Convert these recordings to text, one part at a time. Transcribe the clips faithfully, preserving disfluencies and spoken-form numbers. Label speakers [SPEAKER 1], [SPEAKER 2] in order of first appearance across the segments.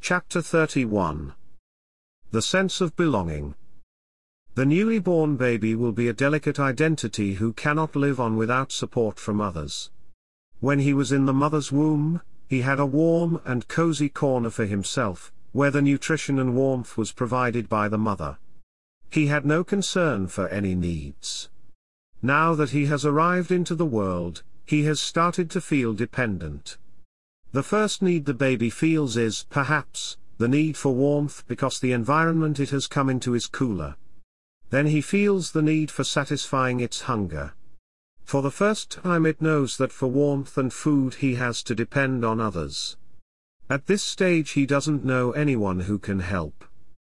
[SPEAKER 1] Chapter thirty-one. The sense of belonging. The newly born baby will be a delicate identity who cannot live on without support from others. When he was in the mother's womb, he had a warm and cozy corner for himself, where the nutrition and warmth was provided by the mother. He had no concern for any needs. Now that he has arrived into the world, he has started to feel dependent. The first need the baby feels is, perhaps, the need for warmth because the environment it has come into is cooler. Then he feels the need for satisfying its hunger. For the first time it knows that for warmth and food he has to depend on others. At this stage he doesn't know anyone who can help.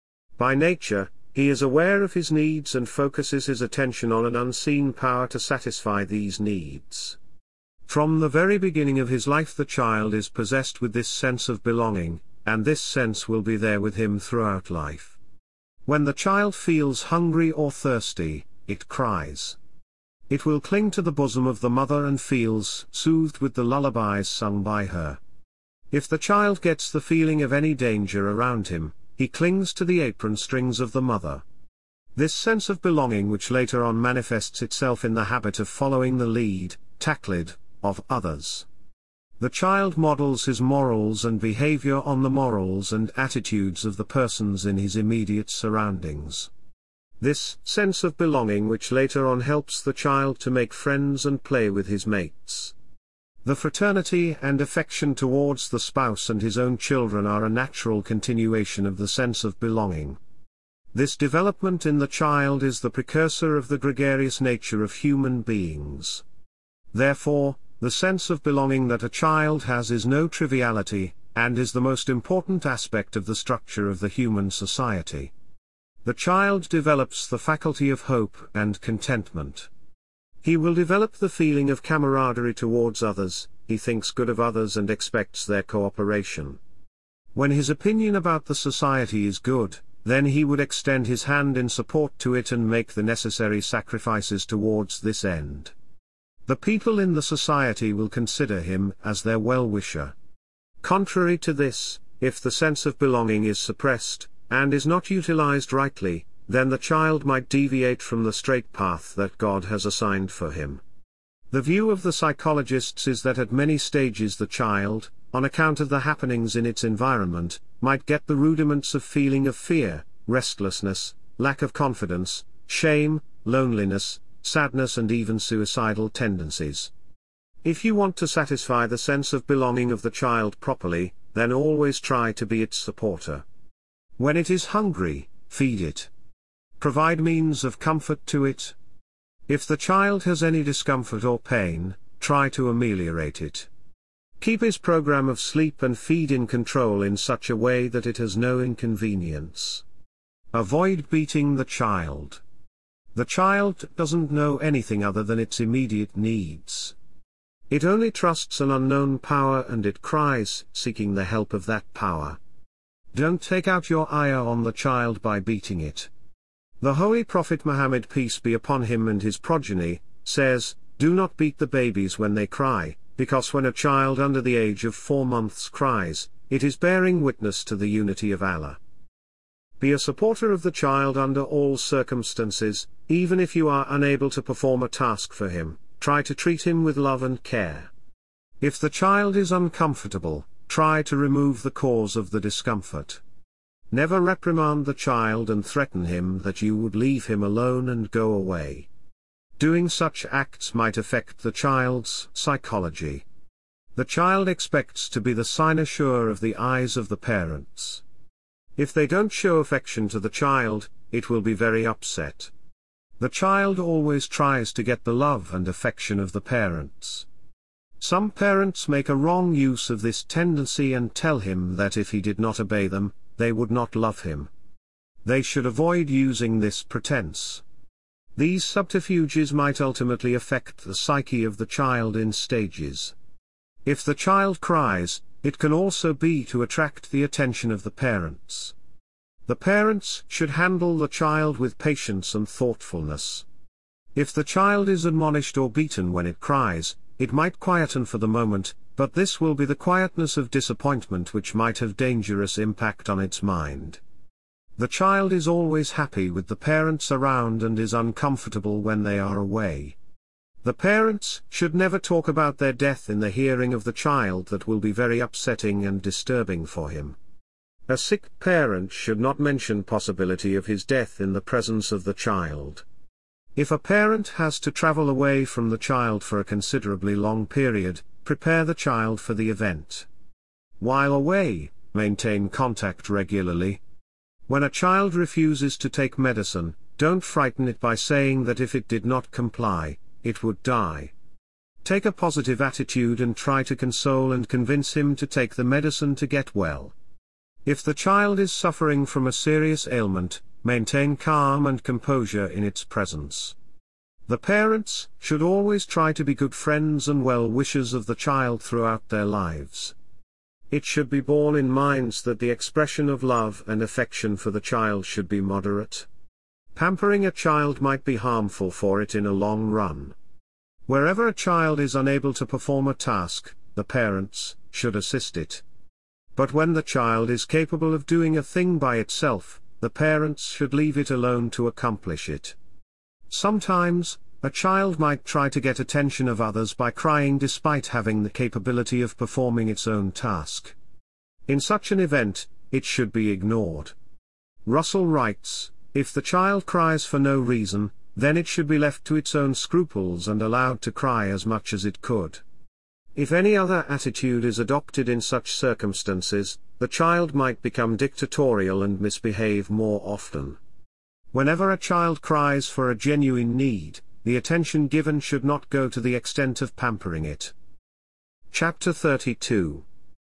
[SPEAKER 1] By nature, he is aware of his needs and focuses his attention on an unseen power to satisfy these needs. From the very beginning of his life the child is possessed with this sense of belonging, and this sense will be there with him throughout life. When the child feels hungry or thirsty, it cries. It will cling to the bosom of the mother and feels soothed with the lullabies sung by her. If the child gets the feeling of any danger around him, he clings to the apron strings of the mother. This sense of belonging which later on manifests itself in the habit of following the lead, tackled, of others. The child models his morals and behavior on the morals and attitudes of the persons in his immediate surroundings. This sense of belonging which later on helps the child to make friends and play with his mates. The fraternity and affection towards the spouse and his own children are a natural continuation of the sense of belonging. This development in the child is the precursor of the gregarious nature of human beings. Therefore, the sense of belonging that a child has is no triviality, and is the most important aspect of the structure of the human society. The child develops the faculty of hope and contentment. He will develop the feeling of camaraderie towards others, he thinks good of others and expects their cooperation. When his opinion about the society is good, then he would extend his hand in support to it and make the necessary sacrifices towards this end. The people in the society will consider him as their well-wisher. Contrary to this, if the sense of belonging is suppressed, and is not utilized rightly, then the child might deviate from the straight path that God has assigned for him. The view of the psychologists is that at many stages the child, on account of the happenings in its environment, might get the rudiments of feeling of fear, restlessness, lack of confidence, shame, loneliness, sadness and even suicidal tendencies. If you want to satisfy the sense of belonging of the child properly, then always try to be its supporter. When it is hungry, feed it. Provide means of comfort to it. If the child has any discomfort or pain, try to ameliorate it. Keep his program of sleep and feed in control in such a way that it has no inconvenience. Avoid beating the child. The child doesn't know anything other than its immediate needs. It only trusts an unknown power and it cries, seeking the help of that power. Don't take out your ire on the child by beating it. The Holy Prophet Muhammad, peace be upon him and his progeny, says, "Do not beat the babies when they cry, because when a child under the age of four months cries, it is bearing witness to the unity of Allah." Be a supporter of the child under all circumstances, even if you are unable to perform a task for him, try to treat him with love and care. If the child is uncomfortable, try to remove the cause of the discomfort. Never reprimand the child and threaten him that you would leave him alone and go away. Doing such acts might affect the child's psychology. The child expects to be the cynosure of the eyes of the parents. If they don't show affection to the child, it will be very upset. The child always tries to get the love and affection of the parents. Some parents make a wrong use of this tendency and tell him that if he did not obey them, they would not love him. They should avoid using this pretense. These subterfuges might ultimately affect the psyche of the child in stages. If the child cries, it can also be to attract the attention of the parents. The parents should handle the child with patience and thoughtfulness. If the child is admonished or beaten when it cries, it might quieten for the moment, but this will be the quietness of disappointment which might have dangerous impact on its mind. The child is always happy with the parents around and is uncomfortable when they are away. The parents should never talk about their death in the hearing of the child. That will be very upsetting and disturbing for him. A sick parent should not mention possibility of his death in the presence of the child. If a parent has to travel away from the child for a considerably long period, prepare the child for the event. While away, maintain contact regularly. When a child refuses to take medicine, don't frighten it by saying that if it did not comply, it would die. Take a positive attitude and try to console and convince him to take the medicine to get well. If the child is suffering from a serious ailment, maintain calm and composure in its presence. The parents should always try to be good friends and well-wishers of the child throughout their lives. It should be borne in mind that the expression of love and affection for the child should be moderate. Pampering a child might be harmful for it in a long run. Wherever a child is unable to perform a task, the parents should assist it. But when the child is capable of doing a thing by itself, the parents should leave it alone to accomplish it. Sometimes, a child might try to get attention of others by crying despite having the capability of performing its own task. In such an event, it should be ignored. Russell writes, "If the child cries for no reason, then it should be left to its own scruples and allowed to cry as much as it could. If any other attitude is adopted in such circumstances, the child might become dictatorial and misbehave more often." Whenever a child cries for a genuine need, the attention given should not go to the extent of pampering it. Chapter thirty-two.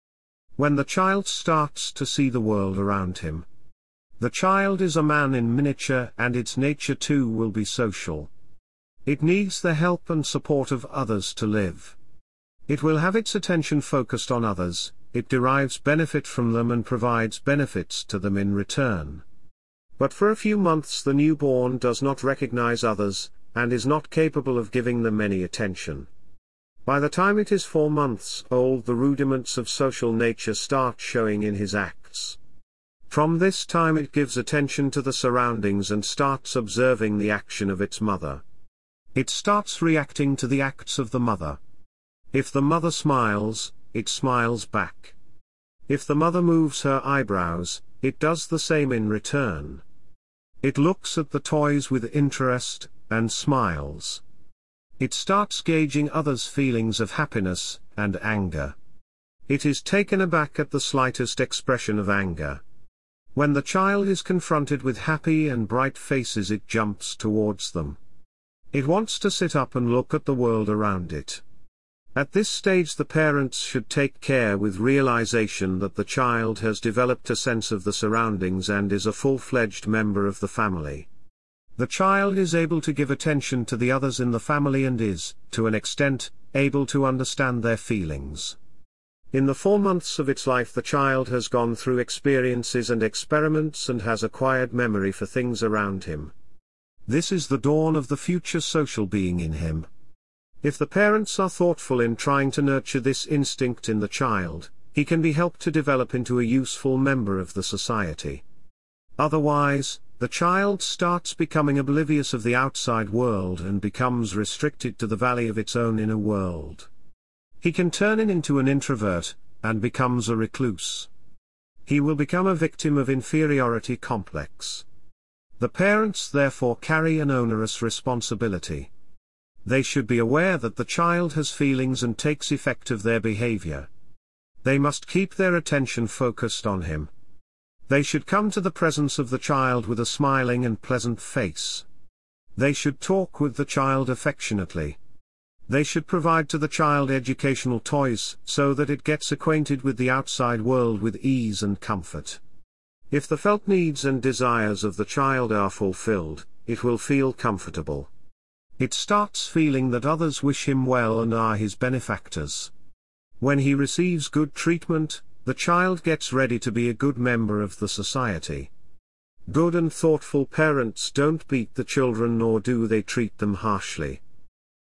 [SPEAKER 1] When the child starts to see the world around him. The child is a man in miniature, and its nature too will be social. It needs the help and support of others to live. It will have its attention focused on others, it derives benefit from them and provides benefits to them in return. But for a few months the newborn does not recognize others, and is not capable of giving them any attention. By the time it is four months old, the rudiments of social nature start showing in his acts. From this time it gives attention to the surroundings and starts observing the action of its mother. It starts reacting to the acts of the mother. If the mother smiles, it smiles back. If the mother moves her eyebrows, it does the same in return. It looks at the toys with interest, and smiles. It starts gauging others' feelings of happiness and anger. It is taken aback at the slightest expression of anger. When the child is confronted with happy and bright faces, it jumps towards them. It wants to sit up and look at the world around it. At this stage the parents should take care with realization that the child has developed a sense of the surroundings and is a full-fledged member of the family. The child is able to give attention to the others in the family and is, to an extent, able to understand their feelings. In the four months of its life the child has gone through experiences and experiments and has acquired memory for things around him. This is the dawn of the future social being in him. If the parents are thoughtful in trying to nurture this instinct in the child, he can be helped to develop into a useful member of the society. Otherwise, the child starts becoming oblivious of the outside world and becomes restricted to the valley of its own inner world. He can turn into an introvert, and becomes a recluse. He will become a victim of inferiority complex. The parents therefore carry an onerous responsibility. They should be aware that the child has feelings and takes effect of their behavior. They must keep their attention focused on him. They should come to the presence of the child with a smiling and pleasant face. They should talk with the child affectionately. They should provide to the child educational toys so that it gets acquainted with the outside world with ease and comfort. If the felt needs and desires of the child are fulfilled, it will feel comfortable. It starts feeling that others wish him well and are his benefactors. When he receives good treatment, the child gets ready to be a good member of the society. Good and thoughtful parents don't beat the children nor do they treat them harshly.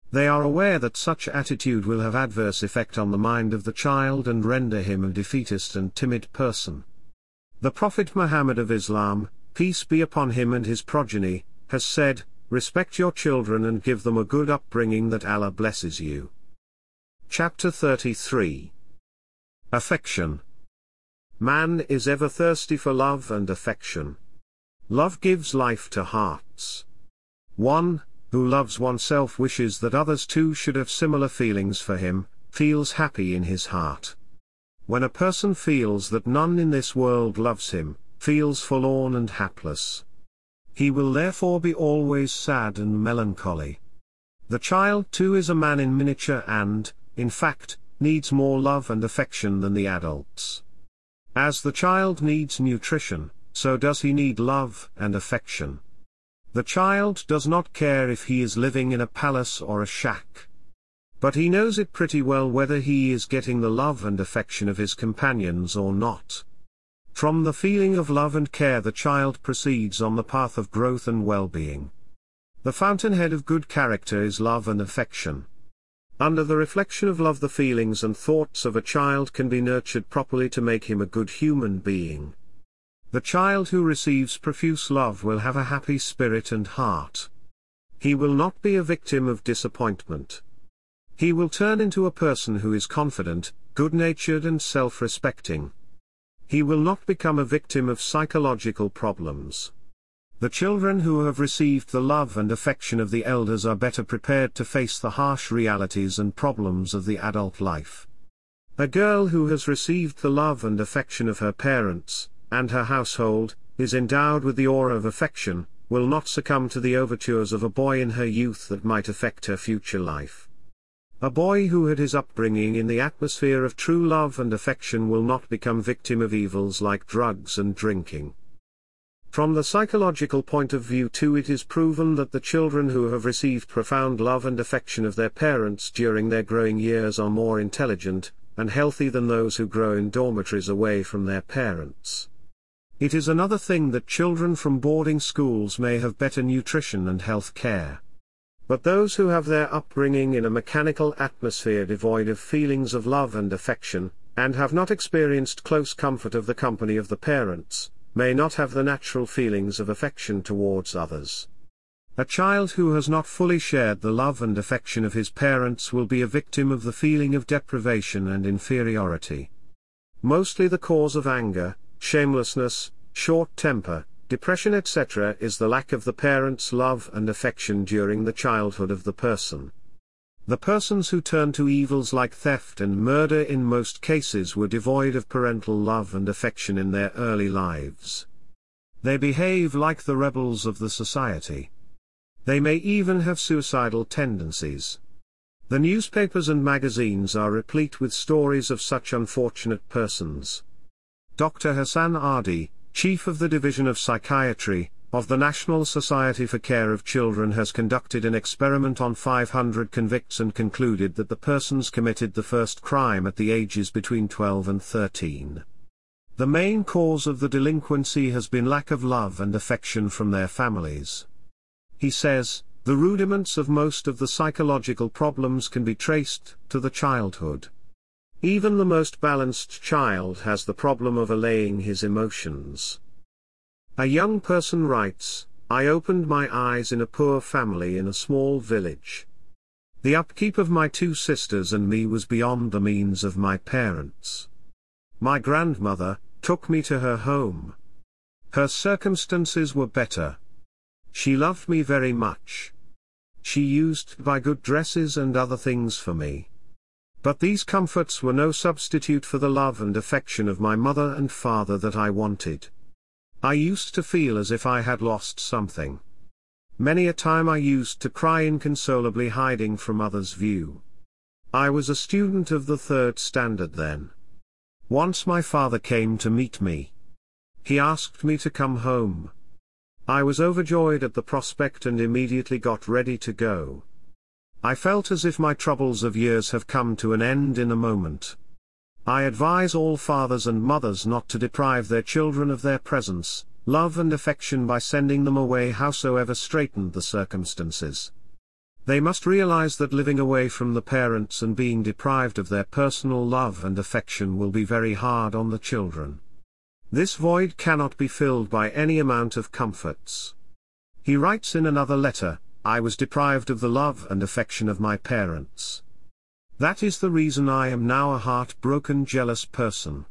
[SPEAKER 1] They are aware that such attitude will have adverse effect on the mind of the child and render him a defeatist and timid person. The Prophet Muhammad of Islam, peace be upon him and his progeny, has said, "Respect your children and give them a good upbringing that Allah blesses you." Chapter thirty-three. Affection. Man is ever thirsty for love and affection. Love gives life to hearts. One who loves oneself wishes that others too should have similar feelings for him, feels happy in his heart. When a person feels that none in this world loves him, feels forlorn and hapless, he will therefore be always sad and melancholy. The child too is a man in miniature and, in fact, needs more love and affection than the adults. As the child needs nutrition, so does he need love and affection. The child does not care if he is living in a palace or a shack, but he knows it pretty well whether he is getting the love and affection of his companions or not. From the feeling of love and care the child proceeds on the path of growth and well-being. The fountainhead of good character is love and affection. Under the reflection of love the feelings and thoughts of a child can be nurtured properly to make him a good human being. The child who receives profuse love will have a happy spirit and heart. He will not be a victim of disappointment. He will turn into a person who is confident, good-natured and self-respecting. He will not become a victim of psychological problems. The children who have received the love and affection of the elders are better prepared to face the harsh realities and problems of the adult life. A girl who has received the love and affection of her parents, and her household, is endowed with the aura of affection, will not succumb to the overtures of a boy in her youth that might affect her future life. A boy who had his upbringing in the atmosphere of true love and affection will not become victim of evils like drugs and drinking. From the psychological point of view too, it is proven that the children who have received profound love and affection of their parents during their growing years are more intelligent and healthy than those who grow in dormitories away from their parents. It is another thing that children from boarding schools may have better nutrition and health care. But those who have their upbringing in a mechanical atmosphere devoid of feelings of love and affection, and have not experienced close comfort of the company of the parents, may not have the natural feelings of affection towards others. A child who has not fully shared the love and affection of his parents will be a victim of the feeling of deprivation and inferiority. Mostly the cause of anger, shamelessness, short temper, depression et cetera is the lack of the parents' love and affection during the childhood of the person. The persons who turn to evils like theft and murder in most cases were devoid of parental love and affection in their early lives. They behave like the rebels of the society. They may even have suicidal tendencies. The newspapers and magazines are replete with stories of such unfortunate persons. Doctor Hassan Adi, Chief of the Division of Psychiatry, of the National Society for Care of Children, has conducted an experiment on five hundred convicts and concluded that the persons committed the first crime at the ages between twelve and thirteen. The main cause of the delinquency has been lack of love and affection from their families. He says, the rudiments of most of the psychological problems can be traced to the childhood. Even the most balanced child has the problem of allaying his emotions. A young person writes, I opened my eyes in a poor family in a small village. The upkeep of my two sisters and me was beyond the means of my parents. My grandmother took me to her home. Her circumstances were better. She loved me very much. She used to buy good dresses and other things for me. But these comforts were no substitute for the love and affection of my mother and father that I wanted. I used to feel as if I had lost something. Many a time I used to cry inconsolably, hiding from others' view. I was a student of the third standard then. Once my father came to meet me. He asked me to come home. I was overjoyed at the prospect and immediately got ready to go. I felt as if my troubles of years have come to an end in a moment. I advise all fathers and mothers not to deprive their children of their presence, love and affection by sending them away howsoever straitened the circumstances. They must realize that living away from the parents and being deprived of their personal love and affection will be very hard on the children. This void cannot be filled by any amount of comforts. He writes in another letter, "I was deprived of the love and affection of my parents. That is the reason I am now a heartbroken, jealous person.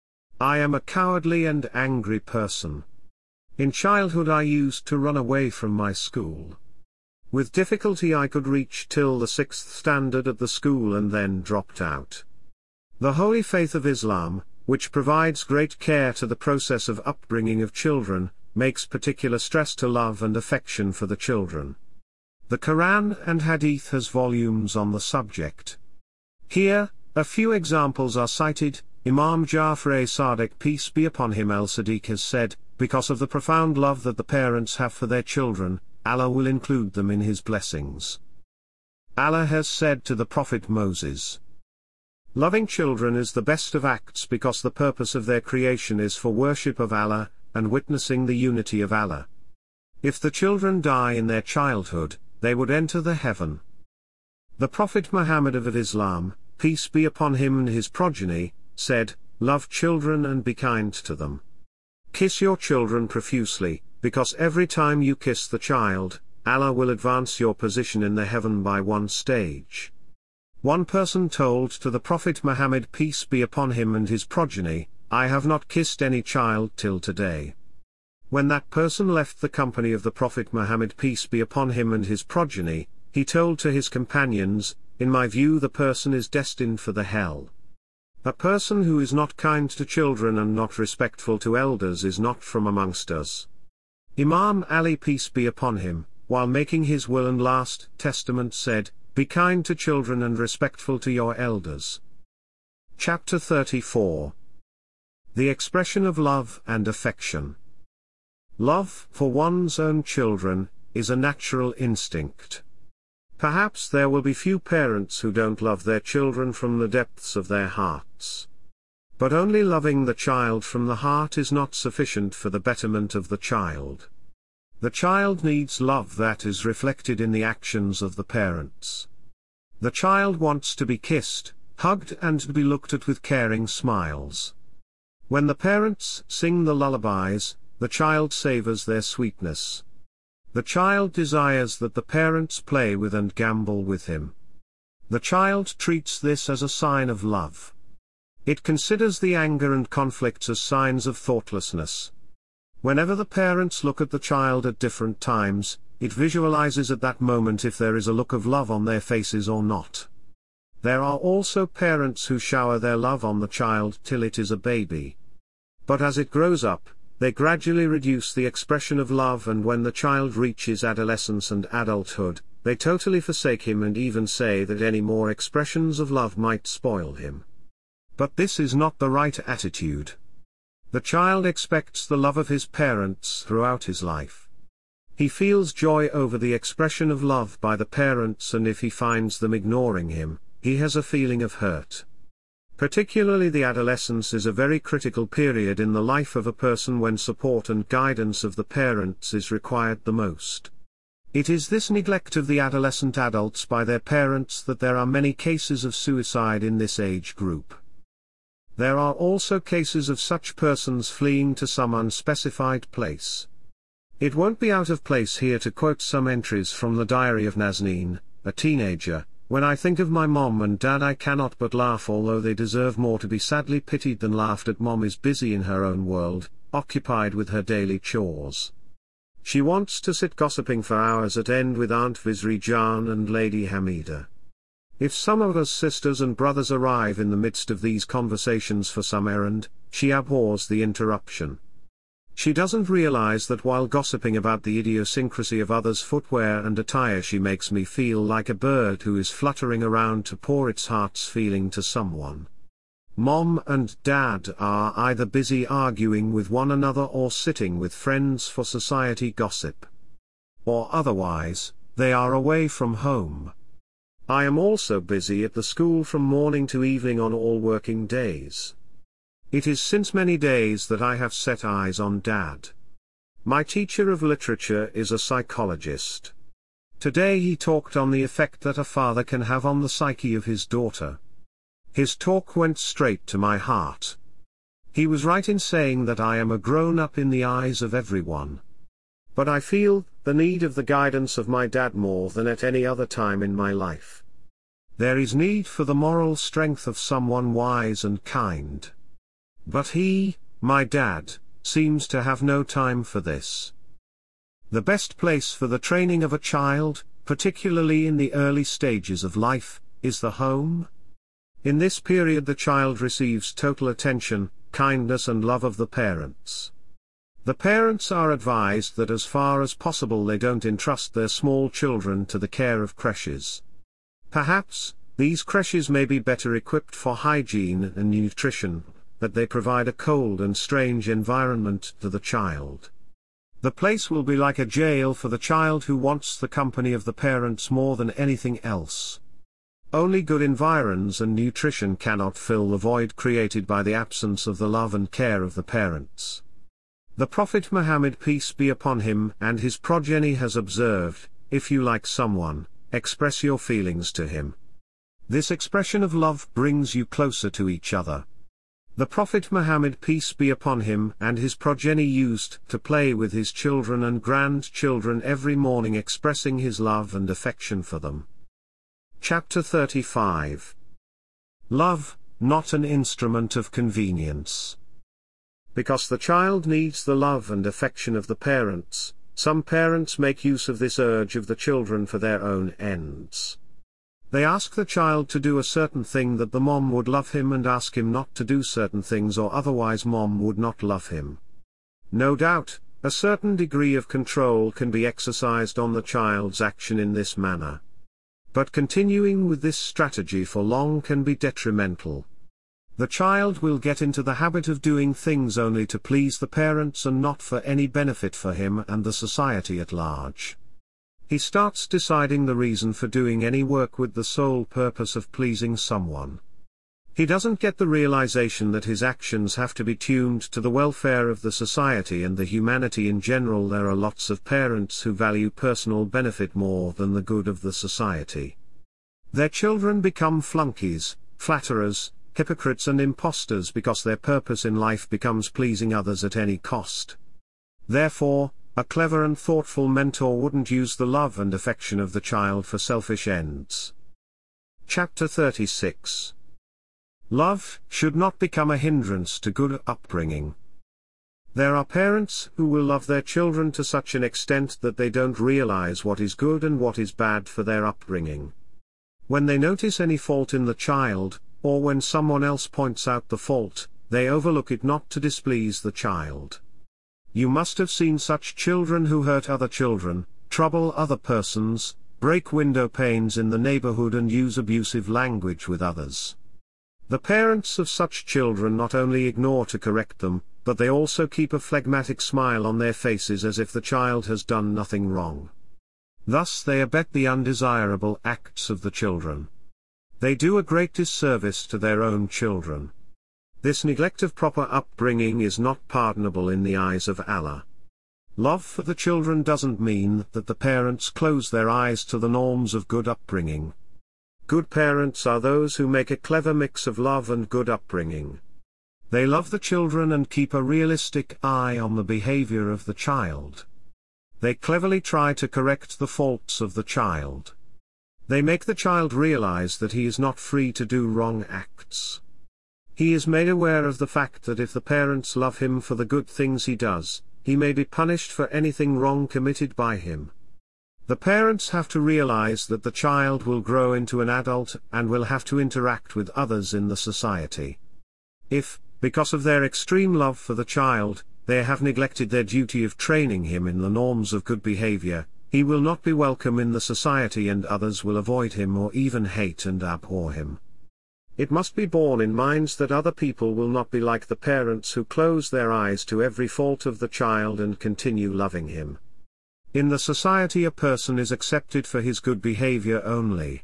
[SPEAKER 1] I am a cowardly and angry person. In childhood I used to run away from my school. With difficulty I could reach till the sixth standard at the school and then dropped out. The holy faith of Islam, which provides great care to the process of upbringing of children, makes particular stress to love and affection for the children. The Quran and Hadith has volumes on the subject. Here, a few examples are cited. Imam Ja'far-e-Sadiq, peace be upon him, al-Sadiq has said, because of the profound love that the parents have for their children, Allah will include them in His blessings. Allah has said to the Prophet Moses, "Loving children is the best of acts because the purpose of their creation is for worship of Allah, and witnessing the unity of Allah. If the children die in their childhood, they would enter the heaven." The Prophet Muhammad of Islam, peace be upon him and his progeny, said, "Love children and be kind to them. Kiss your children profusely, because every time you kiss the child, Allah will advance your position in the heaven by one stage." One person told to the Prophet Muhammad, peace be upon him and his progeny, "I have not kissed any child till today." When that person left the company of the Prophet Muhammad, peace be upon him and his progeny, he told to his companions, "In my view the person is destined for the hell. A person who is not kind to children and not respectful to elders is not from amongst us." Imam Ali, peace be upon him, while making his will and last testament said, "Be kind to children and respectful to your elders." Chapter thirty-four. The expression of love and affection. Love for one's own children is a natural instinct. Perhaps there will be few parents who don't love their children from the depths of their hearts. But only loving the child from the heart is not sufficient for the betterment of the child. The child needs love that is reflected in the actions of the parents. The child wants to be kissed, hugged and to be looked at with caring smiles. When the parents sing the lullabies, the child savors their sweetness. The child desires that the parents play with and gambol with him. The child treats this as a sign of love. It considers the anger and conflicts as signs of thoughtlessness. Whenever the parents look at the child at different times, it visualizes at that moment if there is a look of love on their faces or not. There are also parents who shower their love on the child till it is a baby. But as it grows up, they gradually reduce the expression of love, and when the child reaches adolescence and adulthood, they totally forsake him and even say that any more expressions of love might spoil him. But this is not the right attitude. The child expects the love of his parents throughout his life. He feels joy over the expression of love by the parents, and if he finds them ignoring him, he has a feeling of hurt. Particularly the adolescence is a very critical period in the life of a person when support and guidance of the parents is required the most. It is this neglect of the adolescent adults by their parents that there are many cases of suicide in this age group. There are also cases of such persons fleeing to some unspecified place. It won't be out of place here to quote some entries from the diary of Nazneen, a teenager. "When I think of my mom and dad I cannot but laugh, although they deserve more to be sadly pitied than laughed at. Mom is busy in her own world, occupied with her daily chores. She wants to sit gossiping for hours at end with Aunt Visri Jan and Lady Hamida. If some of us sisters and brothers arrive in the midst of these conversations for some errand, she abhors the interruption. She doesn't realize that while gossiping about the idiosyncrasy of others' footwear and attire she makes me feel like a bird who is fluttering around to pour its heart's feeling to someone. Mom and dad are either busy arguing with one another or sitting with friends for society gossip. Or otherwise, they are away from home. I am also busy at the school from morning to evening on all working days. It is since many days that I have set eyes on Dad. My teacher of literature is a psychologist. Today he talked on the effect that a father can have on the psyche of his daughter. His talk went straight to my heart. He was right in saying that I am a grown-up in the eyes of everyone. But I feel the need of the guidance of my dad more than at any other time in my life. There is need for the moral strength of someone wise and kind. But he, my dad, seems to have no time for this. The best place for the training of a child, particularly in the early stages of life, is the home. In this period the child receives total attention, kindness and love of the parents. The parents are advised that as far as possible they don't entrust their small children to the care of creches. Perhaps, these creches may be better equipped for hygiene and nutrition, that they provide a cold and strange environment to the child. The place will be like a jail for the child who wants the company of the parents more than anything else. Only good environs and nutrition cannot fill the void created by the absence of the love and care of the parents. The Prophet Muhammad, peace be upon him and his progeny, has observed, if you like someone, express your feelings to him. This expression of love brings you closer to each other. The Prophet Muhammad, peace be upon him and his progeny, used to play with his children and grandchildren every morning, expressing his love and affection for them. Chapter thirty-five. Love, not an instrument of convenience. Because the child needs the love and affection of the parents, some parents make use of this urge of the children for their own ends. They ask the child to do a certain thing that the mom would love him, and ask him not to do certain things or otherwise mom would not love him. No doubt, a certain degree of control can be exercised on the child's action in this manner. But continuing with this strategy for long can be detrimental. The child will get into the habit of doing things only to please the parents and not for any benefit for him and the society at large. He starts deciding the reason for doing any work with the sole purpose of pleasing someone. He doesn't get the realization that his actions have to be tuned to the welfare of the society and the humanity in general. There are lots of parents who value personal benefit more than the good of the society. Their children become flunkies, flatterers, hypocrites and impostors because their purpose in life becomes pleasing others at any cost. Therefore, a clever and thoughtful mentor wouldn't use the love and affection of the child for selfish ends. Chapter thirty-six. Love should not become a hindrance to good upbringing. There are parents who will love their children to such an extent that they don't realize what is good and what is bad for their upbringing. When they notice any fault in the child, or when someone else points out the fault, they overlook it not to displease the child. You must have seen such children who hurt other children, trouble other persons, break window panes in the neighborhood and use abusive language with others. The parents of such children not only ignore to correct them, but they also keep a phlegmatic smile on their faces as if the child has done nothing wrong. Thus they abet the undesirable acts of the children. They do a great disservice to their own children. This neglect of proper upbringing is not pardonable in the eyes of Allah. Love for the children doesn't mean that the parents close their eyes to the norms of good upbringing. Good parents are those who make a clever mix of love and good upbringing. They love the children and keep a realistic eye on the behavior of the child. They cleverly try to correct the faults of the child. They make the child realize that he is not free to do wrong acts. He is made aware of the fact that if the parents love him for the good things he does, he may be punished for anything wrong committed by him. The parents have to realize that the child will grow into an adult and will have to interact with others in the society. If, because of their extreme love for the child, they have neglected their duty of training him in the norms of good behavior, he will not be welcome in the society and others will avoid him or even hate and abhor him. It must be borne in mind that other people will not be like the parents who close their eyes to every fault of the child and continue loving him. In the society a person is accepted for his good behavior only.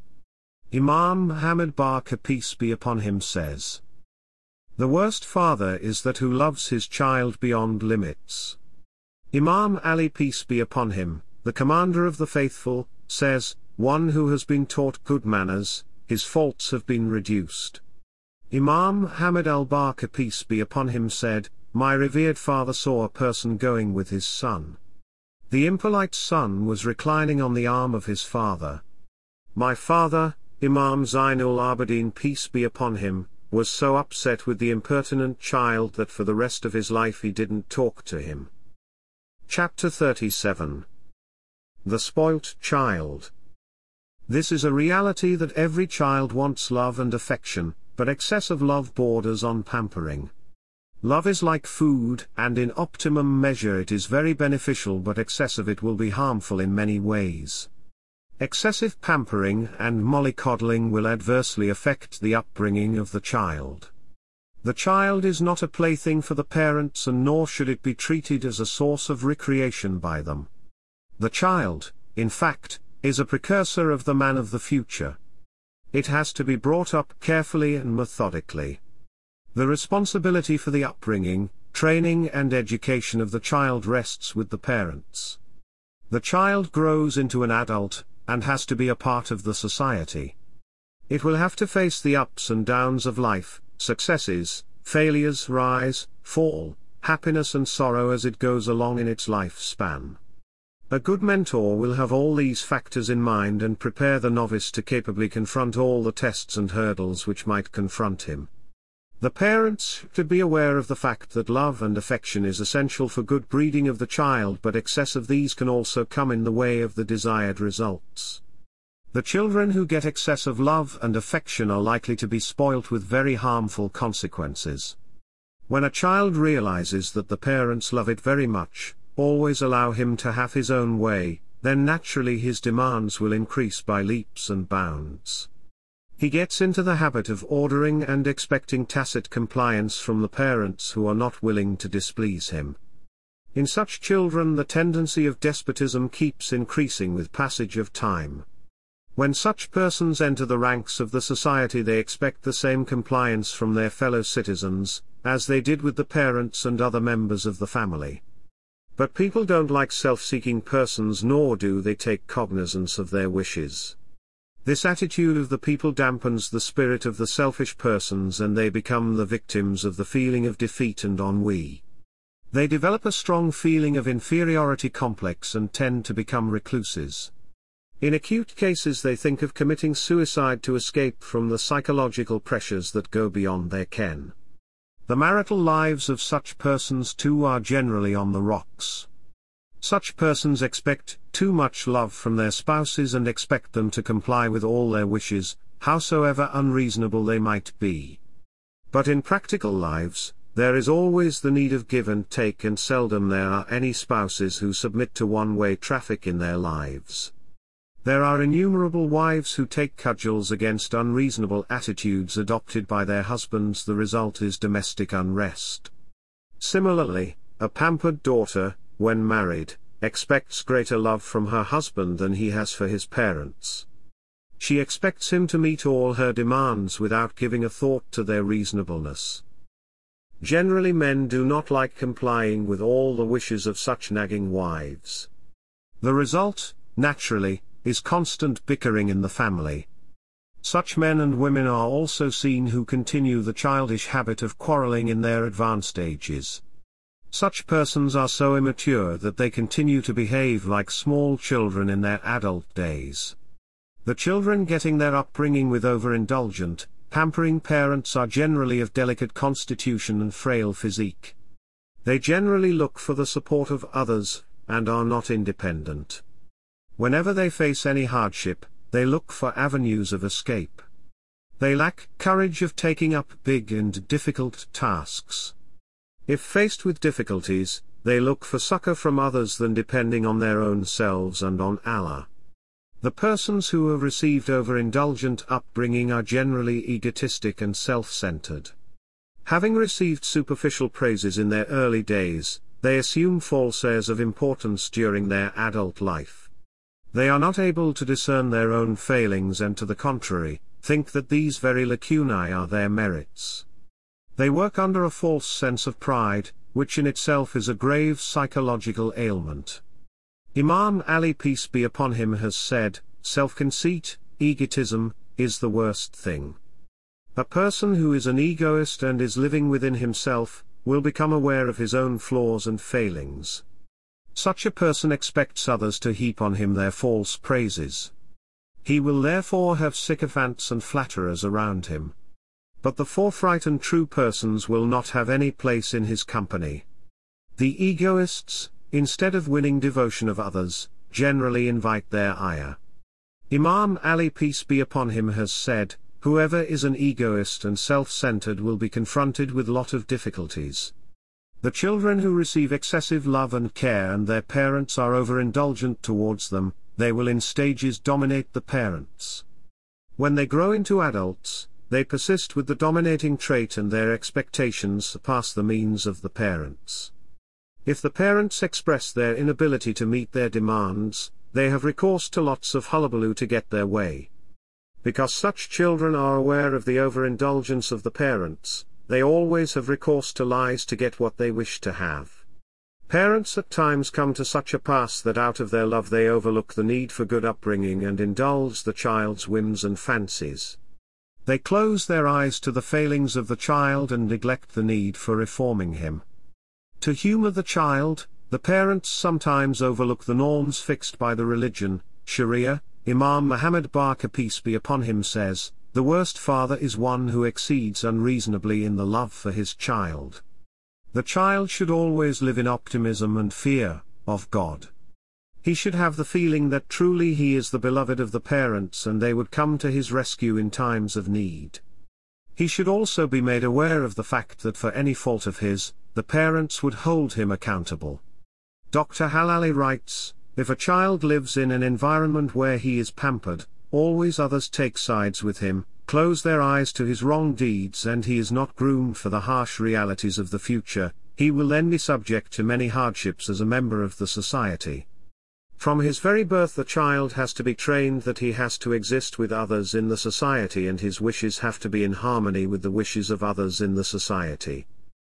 [SPEAKER 1] Imam Muhammad Baqir, peace be upon him, says, "The worst father is that who loves his child beyond limits." Imam Ali, peace be upon him, the commander of the faithful, says, one who has been taught good manners, his faults have been reduced. Imam Muhammad al-Baqir, peace be upon him, said, my revered father saw a person going with his son. The impolite son was reclining on the arm of his father. My father, Imam Zainul Abidin, peace be upon him, was so upset with the impertinent child that for the rest of his life he didn't talk to him. Chapter thirty-seven. The Spoilt Child. This is a reality that every child wants love and affection, but excessive love borders on pampering. Love is like food, and in optimum measure it is very beneficial, but excessive it will be harmful in many ways. Excessive pampering and mollycoddling will adversely affect the upbringing of the child. The child is not a plaything for the parents, and nor should it be treated as a source of recreation by them. The child, in fact, is a precursor of the man of the future. It has to be brought up carefully and methodically. The responsibility for the upbringing, training and education of the child rests with the parents. The child grows into an adult, and has to be a part of the society. It will have to face the ups and downs of life, successes, failures, rise, fall, happiness and sorrow as it goes along in its lifespan. A good mentor will have all these factors in mind and prepare the novice to capably confront all the tests and hurdles which might confront him. The parents should be aware of the fact that love and affection is essential for good breeding of the child, but excess of these can also come in the way of the desired results. The children who get excess of love and affection are likely to be spoilt with very harmful consequences. When a child realizes that the parents love it very much, always allow him to have his own way, then naturally his demands will increase by leaps and bounds. He gets into the habit of ordering and expecting tacit compliance from the parents who are not willing to displease him. In such children the tendency of despotism keeps increasing with passage of time. When such persons enter the ranks of the society, they expect the same compliance from their fellow citizens, as they did with the parents and other members of the family. But people don't like self-seeking persons, nor do they take cognizance of their wishes. This attitude of the people dampens the spirit of the selfish persons, and they become the victims of the feeling of defeat and ennui. They develop a strong feeling of inferiority complex and tend to become recluses. In acute cases they think of committing suicide to escape from the psychological pressures that go beyond their ken. The marital lives of such persons too are generally on the rocks. Such persons expect too much love from their spouses and expect them to comply with all their wishes, howsoever unreasonable they might be. But in practical lives, there is always the need of give and take, and seldom there are any spouses who submit to one-way traffic in their lives. There are innumerable wives who take cudgels against unreasonable attitudes adopted by their husbands. The result is domestic unrest. Similarly, a pampered daughter, when married, expects greater love from her husband than he has for his parents. She expects him to meet all her demands without giving a thought to their reasonableness. Generally, men do not like complying with all the wishes of such nagging wives. The result, naturally, is constant bickering in the family. Such men and women are also seen who continue the childish habit of quarreling in their advanced ages. Such persons are so immature that they continue to behave like small children in their adult days. The children getting their upbringing with overindulgent, pampering parents are generally of delicate constitution and frail physique. They generally look for the support of others, and are not independent. Whenever they face any hardship, they look for avenues of escape. They lack courage of taking up big and difficult tasks. If faced with difficulties, they look for succor from others than depending on their own selves and on Allah. The persons who have received overindulgent upbringing are generally egotistic and self-centered. Having received superficial praises in their early days, they assume false airs of importance during their adult life. They are not able to discern their own failings and, to the contrary, think that these very lacunae are their merits. They work under a false sense of pride, which in itself is a grave psychological ailment. Imam Ali peace be upon him has said, self-conceit, egotism, is the worst thing. A person who is an egoist and is living within himself, will become aware of his own flaws and failings. Such a person expects others to heap on him their false praises. He will therefore have sycophants and flatterers around him. But the forthright and true persons will not have any place in his company. The egoists, instead of winning devotion of others, generally invite their ire. Imam Ali peace be upon him has said, whoever is an egoist and self-centered will be confronted with lot of difficulties. The children who receive excessive love and care and their parents are overindulgent towards them, they will in stages dominate the parents. When they grow into adults, they persist with the dominating trait and their expectations surpass the means of the parents. If the parents express their inability to meet their demands, they have recourse to lots of hullabaloo to get their way. Because such children are aware of the overindulgence of the parents, they always have recourse to lies to get what they wish to have. Parents at times come to such a pass that out of their love they overlook the need for good upbringing and indulge the child's whims and fancies. They close their eyes to the failings of the child and neglect the need for reforming him. To humor the child, the parents sometimes overlook the norms fixed by the religion, Sharia. Imam Muhammad Baqir peace be upon him says, the worst father is one who exceeds unreasonably in the love for his child. The child should always live in optimism and fear of God. He should have the feeling that truly he is the beloved of the parents and they would come to his rescue in times of need. He should also be made aware of the fact that for any fault of his, the parents would hold him accountable. Doctor Halali writes, if a child lives in an environment where he is pampered, always others take sides with him, close their eyes to his wrong deeds and he is not groomed for the harsh realities of the future, he will then be subject to many hardships as a member of the society. From his very birth the child has to be trained that he has to exist with others in the society and his wishes have to be in harmony with the wishes of others in the society.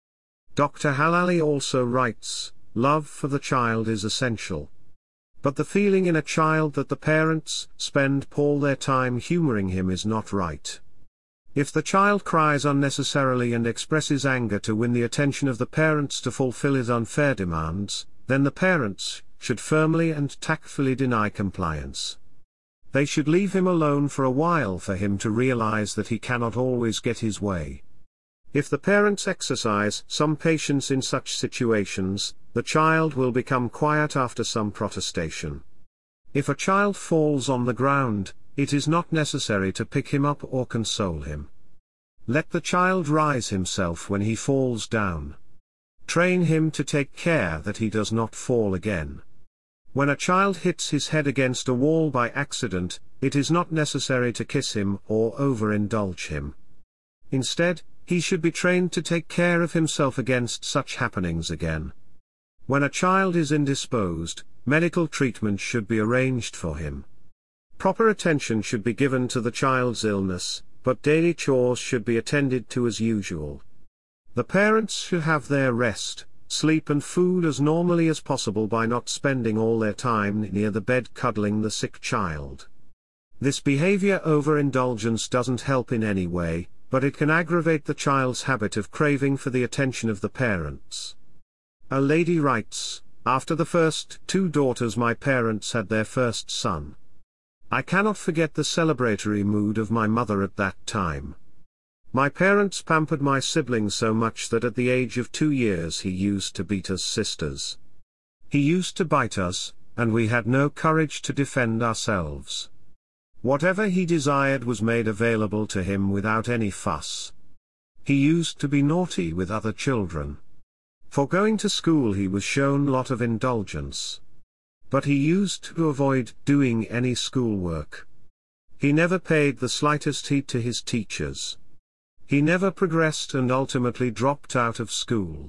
[SPEAKER 1] Doctor Halali also writes, love for the child is essential. But the feeling in a child that the parents spend all their time humoring him is not right. If the child cries unnecessarily and expresses anger to win the attention of the parents to fulfill his unfair demands, then the parents should firmly and tactfully deny compliance. They should leave him alone for a while for him to realize that he cannot always get his way. If the parents exercise some patience in such situations, the child will become quiet after some protestation. If a child falls on the ground, it is not necessary to pick him up or console him. Let the child rise himself when he falls down. Train him to take care that he does not fall again. When a child hits his head against a wall by accident, it is not necessary to kiss him or overindulge him. Instead, he should be trained to take care of himself against such happenings again. When a child is indisposed, medical treatment should be arranged for him. Proper attention should be given to the child's illness, but daily chores should be attended to as usual. The parents should have their rest, sleep and food as normally as possible by not spending all their time near the bed cuddling the sick child. This behavior overindulgence doesn't help in any way, but it can aggravate the child's habit of craving for the attention of the parents. A lady writes, after the first two daughters my parents had their first son. I cannot forget the celebratory mood of my mother at that time. My parents pampered my siblings so much that at the age of two years he used to beat us sisters. He used to bite us, and we had no courage to defend ourselves. Whatever he desired was made available to him without any fuss. He used to be naughty with other children. For going to school he was shown lot of indulgence. But he used to avoid doing any schoolwork. He never paid the slightest heed to his teachers. He never progressed and ultimately dropped out of school.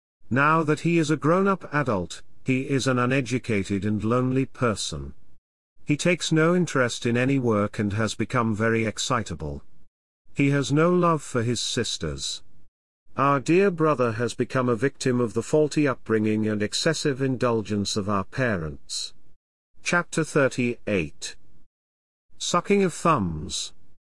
[SPEAKER 1] Now that he is a grown-up adult, he is an uneducated and lonely person. He takes no interest in any work and has become very excitable. He has no love for his sisters. Our dear brother has become a victim of the faulty upbringing and excessive indulgence of our parents. Chapter thirty-eight. Sucking of thumbs.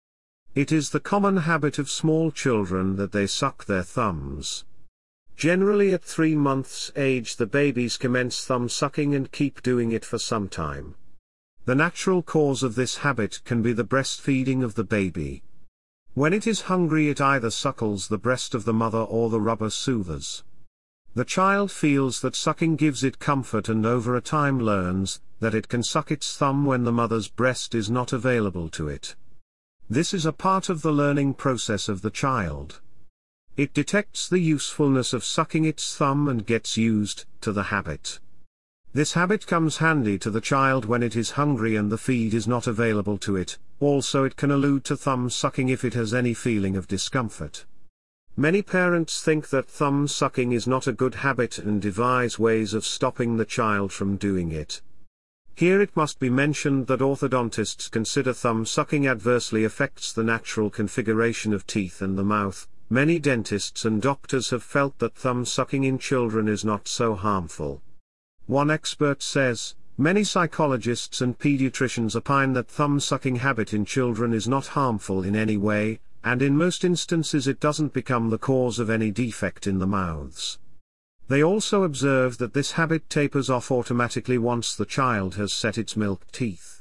[SPEAKER 1] It is the common habit of small children that they suck their thumbs. Generally at three months age the babies commence thumb sucking and keep doing it for some time. The natural cause of this habit can be the breastfeeding of the baby. When it is hungry it either suckles the breast of the mother or the rubber soothers. The child feels that sucking gives it comfort and over a time learns that it can suck its thumb when the mother's breast is not available to it. This is a part of the learning process of the child. It detects the usefulness of sucking its thumb and gets used to the habit. This habit comes handy to the child when it is hungry and the feed is not available to it. Also it can allude to thumb sucking if it has any feeling of discomfort. Many parents think that thumb sucking is not a good habit and devise ways of stopping the child from doing it. Here it must be mentioned that orthodontists consider thumb sucking adversely affects the natural configuration of teeth and the mouth. Many dentists and doctors have felt that thumb sucking in children is not so harmful. One expert says, many psychologists and pediatricians opine that thumb sucking habit in children is not harmful in any way, and in most instances it doesn't become the cause of any defect in the mouths. They also observe that this habit tapers off automatically once the child has set its milk teeth.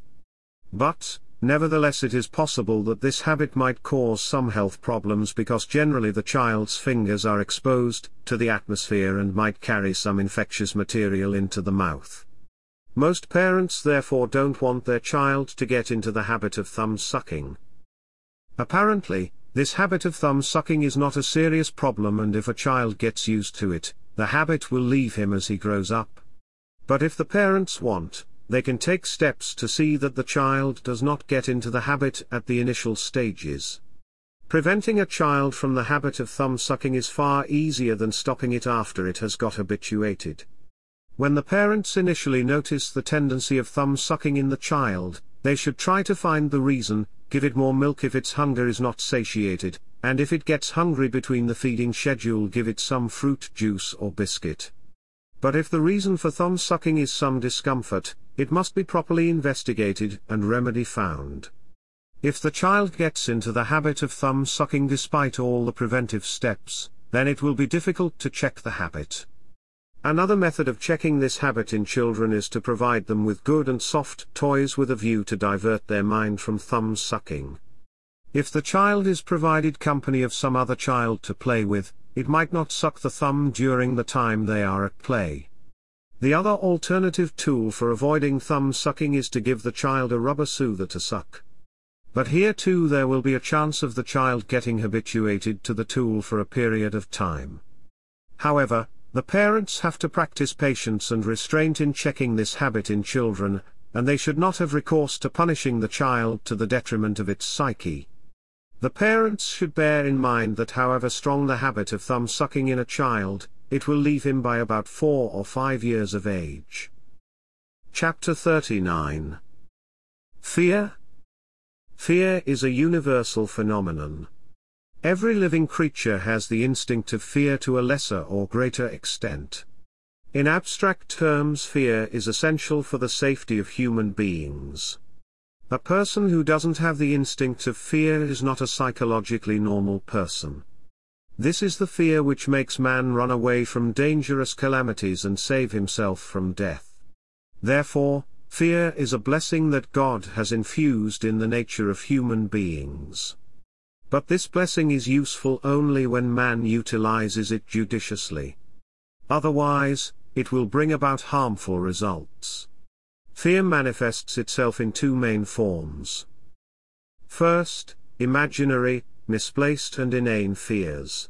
[SPEAKER 1] But, nevertheless it is possible that this habit might cause some health problems because generally the child's fingers are exposed to the atmosphere and might carry some infectious material into the mouth. Most parents therefore don't want their child to get into the habit of thumb sucking. Apparently, this habit of thumb sucking is not a serious problem, and if a child gets used to it, the habit will leave him as he grows up. But if the parents want, they can take steps to see that the child does not get into the habit at the initial stages. Preventing a child from the habit of thumb sucking is far easier than stopping it after it has got habituated. When the parents initially notice the tendency of thumb sucking in the child, they should try to find the reason, give it more milk if its hunger is not satiated, and if it gets hungry between the feeding schedule give it some fruit juice or biscuit. But if the reason for thumb sucking is some discomfort, it must be properly investigated and remedy found. If the child gets into the habit of thumb sucking despite all the preventive steps, then it will be difficult to check the habit. Another method of checking this habit in children is to provide them with good and soft toys with a view to divert their mind from thumb sucking. If the child is provided company of some other child to play with, it might not suck the thumb during the time they are at play. The other alternative tool for avoiding thumb sucking is to give the child a rubber soother to suck. But here too there will be a chance of the child getting habituated to the tool for a period of time. However, the parents have to practice patience and restraint in checking this habit in children, and they should not have recourse to punishing the child to the detriment of its psyche. The parents should bear in mind that however strong the habit of thumb sucking in a child, it will leave him by about four or five years of age. Chapter thirty-nine. Fear. Fear is a universal phenomenon. Every living creature has the instinct of fear to a lesser or greater extent. In abstract terms, fear is essential for the safety of human beings. A person who doesn't have the instinct of fear is not a psychologically normal person. This is the fear which makes man run away from dangerous calamities and save himself from death. Therefore, fear is a blessing that God has infused in the nature of human beings. But this blessing is useful only when man utilizes it judiciously. Otherwise, it will bring about harmful results. Fear manifests itself in two main forms. First, imaginary, misplaced and inane fears.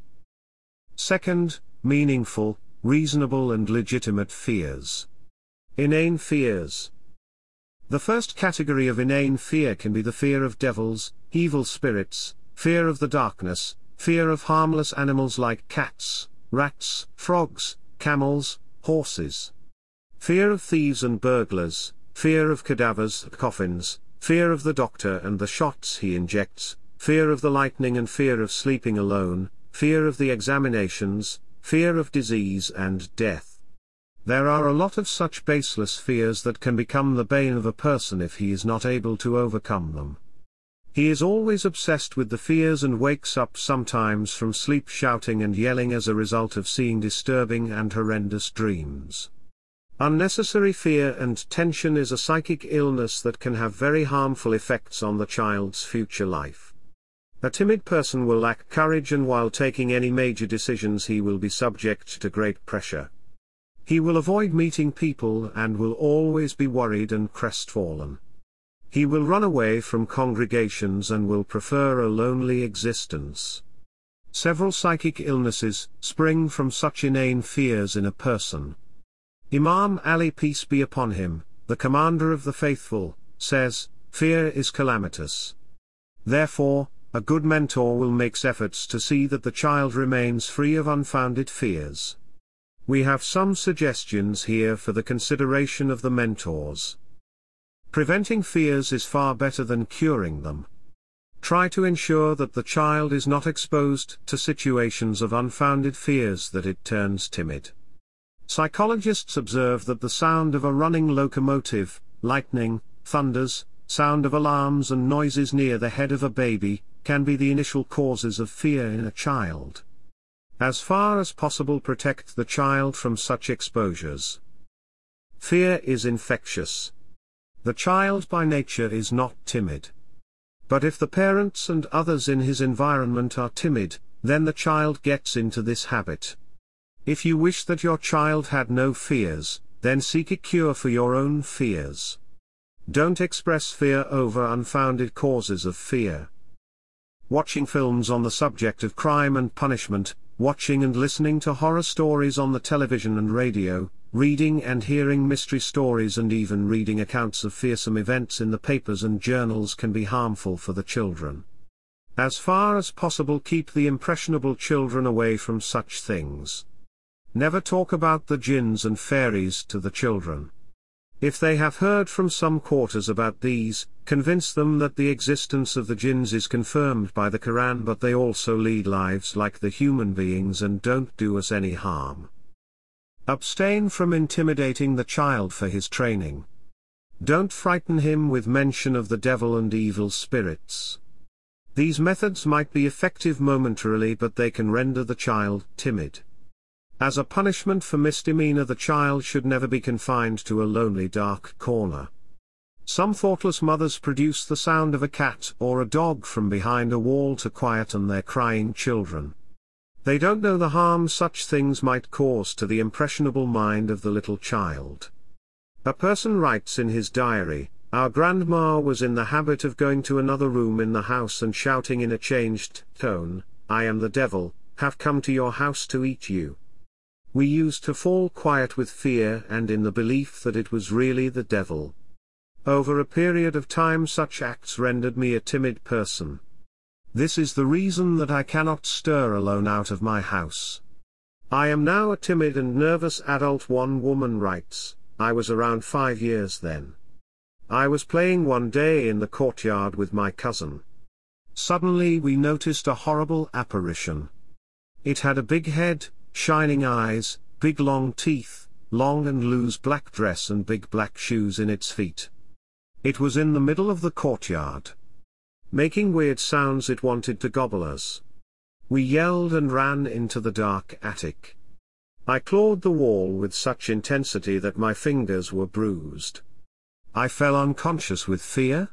[SPEAKER 1] Second, meaningful, reasonable and legitimate fears. Inane fears. The first category of inane fear can be the fear of devils, evil spirits, fear of the darkness, fear of harmless animals like cats, rats, frogs, camels, horses. Fear of thieves and burglars, fear of cadavers, coffins, fear of the doctor and the shots he injects, fear of the lightning and fear of sleeping alone, fear of the examinations, fear of disease and death. There are a lot of such baseless fears that can become the bane of a person if he is not able to overcome them. He is always obsessed with the fears and wakes up sometimes from sleep shouting and yelling as a result of seeing disturbing and horrendous dreams. Unnecessary fear and tension is a psychic illness that can have very harmful effects on the child's future life. A timid person will lack courage, and while taking any major decisions he will be subject to great pressure. He will avoid meeting people and will always be worried and crestfallen. He will run away from congregations and will prefer a lonely existence. Several psychic illnesses spring from such inane fears in a person. Imam Ali, peace be upon him, the commander of the faithful, says, "Fear is calamitous." Therefore, a good mentor will make efforts to see that the child remains free of unfounded fears. We have some suggestions here for the consideration of the mentors. Preventing fears is far better than curing them. Try to ensure that the child is not exposed to situations of unfounded fears that it turns timid. Psychologists observe that the sound of a running locomotive, lightning, thunders, sound of alarms and noises near the head of a baby, can be the initial causes of fear in a child. As far as possible, protect the child from such exposures. Fear is infectious. The child by nature is not timid. But if the parents and others in his environment are timid, then the child gets into this habit. If you wish that your child had no fears, then seek a cure for your own fears. Don't express fear over unfounded causes of fear. Watching films on the subject of crime and punishment, watching and listening to horror stories on the television and radio, reading and hearing mystery stories, and even reading accounts of fearsome events in the papers and journals can be harmful for the children. As far as possible, keep the impressionable children away from such things. Never talk about the jinns and fairies to the children. If they have heard from some quarters about these, convince them that the existence of the jinns is confirmed by the Quran, but they also lead lives like the human beings and don't do us any harm. Abstain from intimidating the child for his training. Don't frighten him with mention of the devil and evil spirits. These methods might be effective momentarily, but they can render the child timid. As a punishment for misdemeanor, the child should never be confined to a lonely dark corner. Some thoughtless mothers produce the sound of a cat or a dog from behind a wall to quieten their crying children. They don't know the harm such things might cause to the impressionable mind of the little child. A person writes in his diary, "Our grandma was in the habit of going to another room in the house and shouting in a changed tone, 'I am the devil, have come to your house to eat you.' We used to fall quiet with fear and in the belief that it was really the devil. Over a period of time such acts rendered me a timid person. This is the reason that I cannot stir alone out of my house. I am now a timid and nervous adult," one woman writes. "I was around five years then. I was playing one day in the courtyard with my cousin. Suddenly we noticed a horrible apparition. It had a big head, shining eyes, big long teeth, long and loose black dress and big black shoes in its feet. It was in the middle of the courtyard. Making weird sounds, it wanted to gobble us. We yelled and ran into the dark attic. I clawed the wall with such intensity that my fingers were bruised. I fell unconscious with fear.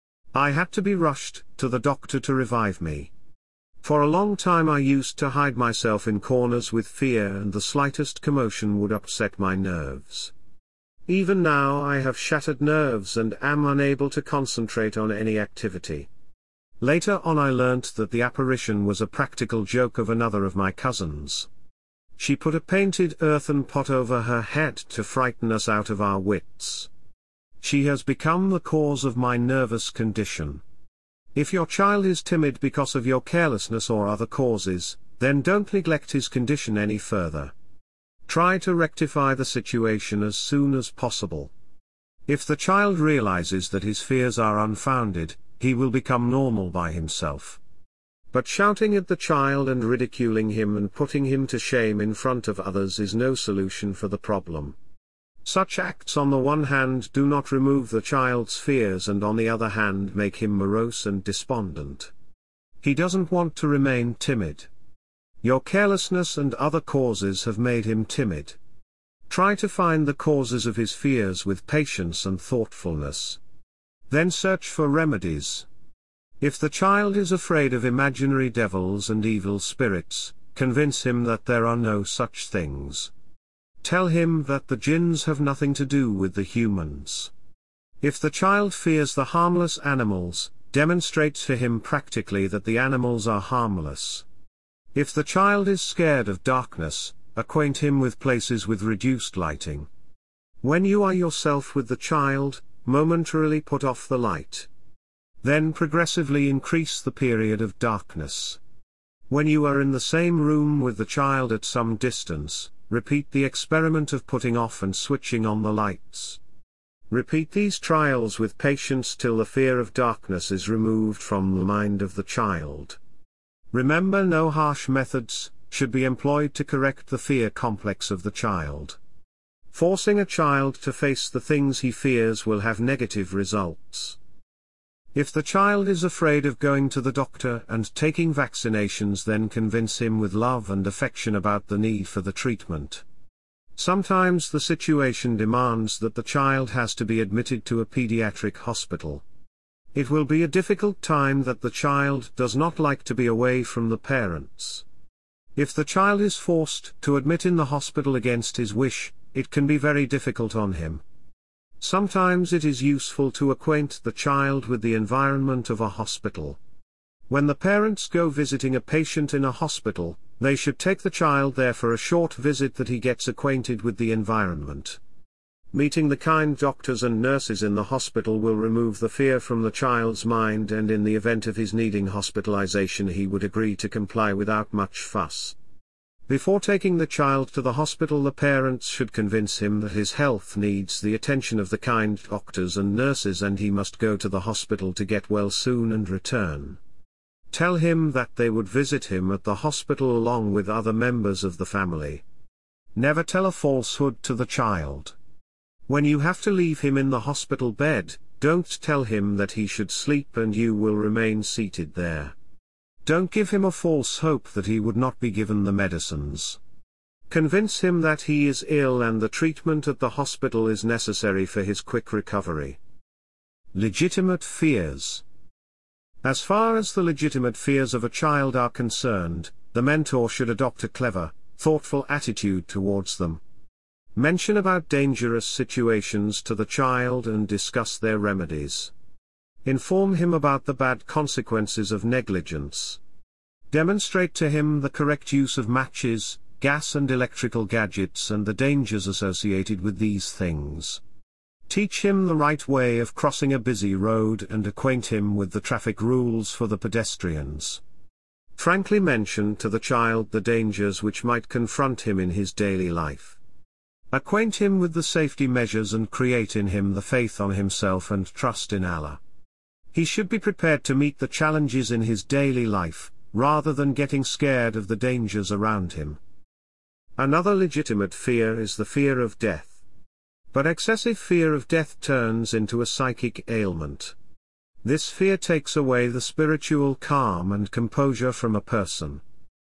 [SPEAKER 1] I had to be rushed to the doctor to revive me. For a long time I used to hide myself in corners with fear, and the slightest commotion would upset my nerves. Even now I have shattered nerves and am unable to concentrate on any activity." Later on I learnt that the apparition was a practical joke of another of my cousins. She put a painted earthen pot over her head to frighten us out of our wits. She has become the cause of my nervous condition. If your child is timid because of your carelessness or other causes, then don't neglect his condition any further. Try to rectify the situation as soon as possible. If the child realizes that his fears are unfounded, he will become normal by himself. But shouting at the child and ridiculing him and putting him to shame in front of others is no solution for the problem. Such acts on the one hand do not remove the child's fears and on the other hand make him morose and despondent. He doesn't want to remain timid. Your carelessness and other causes have made him timid. Try to find the causes of his fears with patience and thoughtfulness. Then search for remedies. If the child is afraid of imaginary devils and evil spirits, convince him that there are no such things. Tell him that the jinns have nothing to do with the humans. If the child fears the harmless animals, demonstrate to him practically that the animals are harmless. If the child is scared of darkness, acquaint him with places with reduced lighting. When you are yourself with the child, momentarily put off the light. Then progressively increase the period of darkness. When you are in the same room with the child at some distance, repeat the experiment of putting off and switching on the lights. Repeat these trials with patience till the fear of darkness is removed from the mind of the child. Remember, no harsh methods should be employed to correct the fear complex of the child. Forcing a child to face the things he fears will have negative results. If the child is afraid of going to the doctor and taking vaccinations, then convince him with love and affection about the need for the treatment. Sometimes the situation demands that the child has to be admitted to a pediatric hospital. It will be a difficult time that the child does not like to be away from the parents. If the child is forced to admit in the hospital against his wish, it can be very difficult on him. Sometimes it is useful to acquaint the child with the environment of a hospital. When the parents go visiting a patient in a hospital, they should take the child there for a short visit that he gets acquainted with the environment. Meeting the kind doctors and nurses in the hospital will remove the fear from the child's mind, and in the event of his needing hospitalization he would agree to comply without much fuss. Before taking the child to the hospital, the parents should convince him that his health needs the attention of the kind doctors and nurses and he must go to the hospital to get well soon and return. Tell him that they would visit him at the hospital along with other members of the family. Never tell a falsehood to the child. When you have to leave him in the hospital bed, don't tell him that he should sleep and you will remain seated there. Don't give him a false hope that he would not be given the medicines. Convince him that he is ill and the treatment at the hospital is necessary for his quick recovery. Legitimate fears. As far as the legitimate fears of a child are concerned, the mentor should adopt a clever, thoughtful attitude towards them. Mention about dangerous situations to the child and discuss their remedies. Inform him about the bad consequences of negligence. Demonstrate to him the correct use of matches, gas and electrical gadgets and the dangers associated with these things. Teach him the right way of crossing a busy road and acquaint him with the traffic rules for the pedestrians. Frankly mention to the child the dangers which might confront him in his daily life. Acquaint him with the safety measures and create in him the faith on himself and trust in Allah. He should be prepared to meet the challenges in his daily life, rather than getting scared of the dangers around him. Another legitimate fear is the fear of death. But excessive fear of death turns into a psychic ailment. This fear takes away the spiritual calm and composure from a person,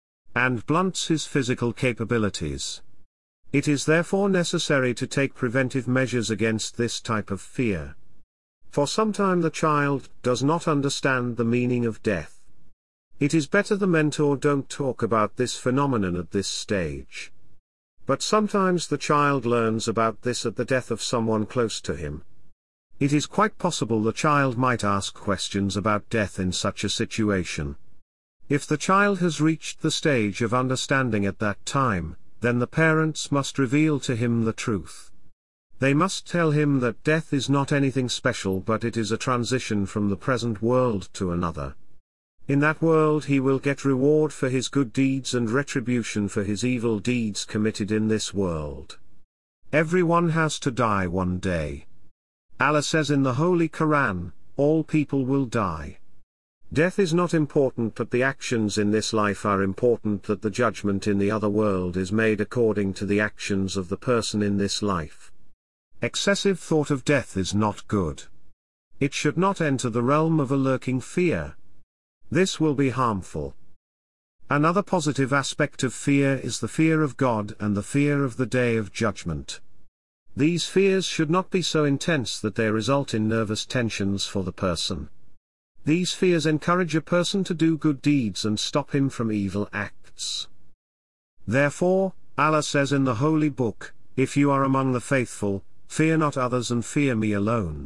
[SPEAKER 1] and blunts his physical capabilities. It is therefore necessary to take preventive measures against this type of fear. For some time the child does not understand the meaning of death. It is better the mentor don't talk about this phenomenon at this stage. But sometimes the child learns about this at the death of someone close to him. It is quite possible the child might ask questions about death in such a situation. If the child has reached the stage of understanding at that time, then the parents must reveal to him the truth. They must tell him that death is not anything special, but it is a transition from the present world to another. In that world he will get reward for his good deeds and retribution for his evil deeds committed in this world. Everyone has to die one day. Allah says in the Holy Quran, all people will die. Death is not important, but the actions in this life are important, that the judgment in the other world is made according to the actions of the person in this life. Excessive thought of death is not good. It should not enter the realm of a lurking fear. This will be harmful. Another positive aspect of fear is the fear of God and the fear of the day of judgment. These fears should not be so intense that they result in nervous tensions for the person. These fears encourage a person to do good deeds and stop him from evil acts. Therefore, Allah says in the Holy Book, "If you are among the faithful, fear not others and fear me alone."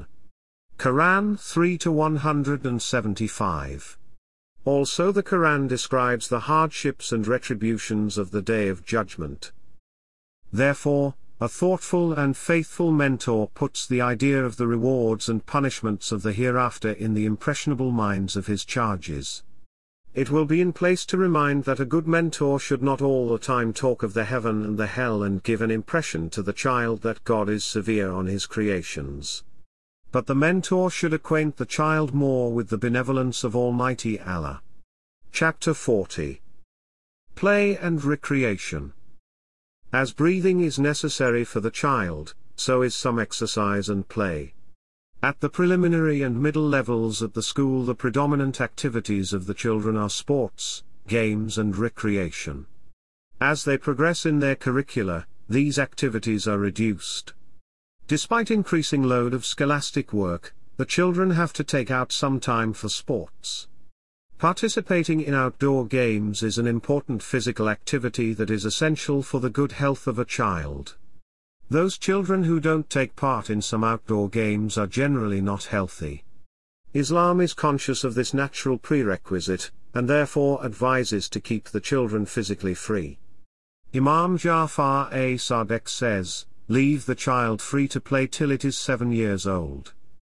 [SPEAKER 1] Quran three to one hundred seventy-five. Also the Quran describes the hardships and retributions of the Day of Judgment. Therefore, a thoughtful and faithful mentor puts the idea of the rewards and punishments of the hereafter in the impressionable minds of his charges. It will be in place to remind that a good mentor should not all the time talk of the heaven and the hell and give an impression to the child that God is severe on his creations. But the mentor should acquaint the child more with the benevolence of Almighty Allah. Chapter forty. Play and Recreation. As breathing is necessary for the child, so is some exercise and play. At the preliminary and middle levels at the school, the predominant activities of the children are sports, games and recreation. As they progress in their curricula, these activities are reduced. Despite increasing load of scholastic work, the children have to take out some time for sports. Participating in outdoor games is an important physical activity that is essential for the good health of a child. Those children who don't take part in some outdoor games are generally not healthy. Islam is conscious of this natural prerequisite, and therefore advises to keep the children physically free. Imam Ja'far a-Sadiq says, "Leave the child free to play till it is seven years old."